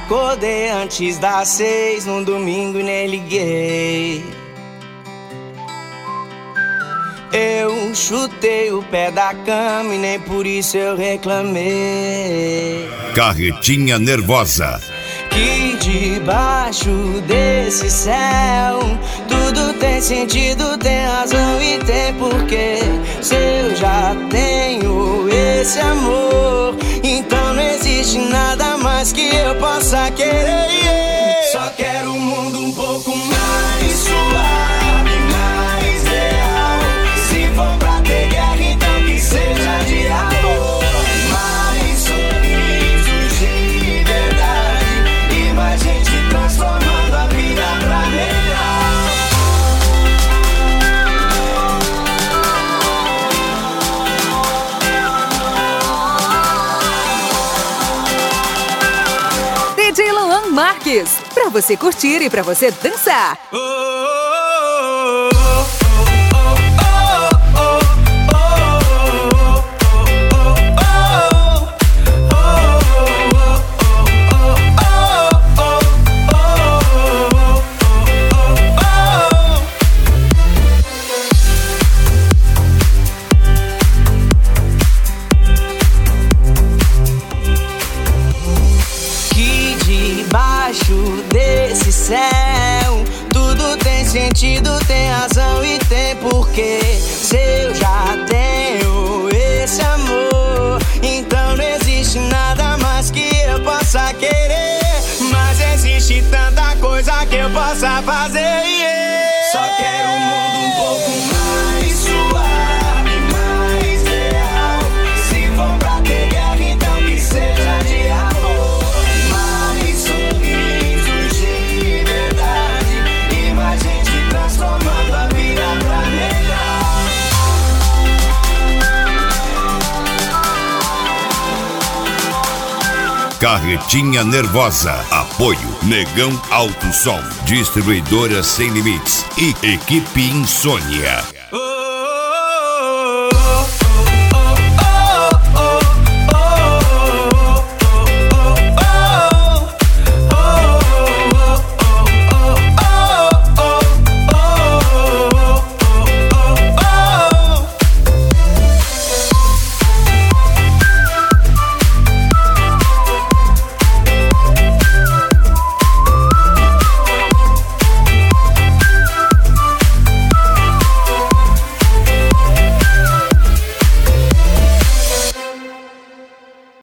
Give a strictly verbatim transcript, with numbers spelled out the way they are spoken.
Acordei antes das seis num domingo e nem liguei. Eu chutei o pé da cama e nem por isso eu reclamei. Carretinha Nervosa. Que debaixo desse céu tudo tem sentido, tem razão e tem porquê. Se eu já tenho esse amor, então não existe nada mais que eu possa querer. Só quero um mundo um pouco mais suave, mais real. Se for pra ter guerra, então que seja de amor. Mais sorrisos de verdade e mais gente transformando a vida pra melhor. D J Luan Marques, pra você curtir e pra você dançar. Oh, oh, oh, desse céu tudo tem sentido, tem razão e tem porquê. Se eu já tenho esse amor, então não existe nada mais que eu possa querer. Mas existe tanta coisa que eu possa fazer, yeah. Só quero um mundo um pouco mais suave, mais real. Se for pra ter guerra, então que seja de amor. Transformando a vida pra melhor. Carretinha Nervosa. Apoio Negão Alto Som, Distribuidora Sem Limites e Equipe Insônia.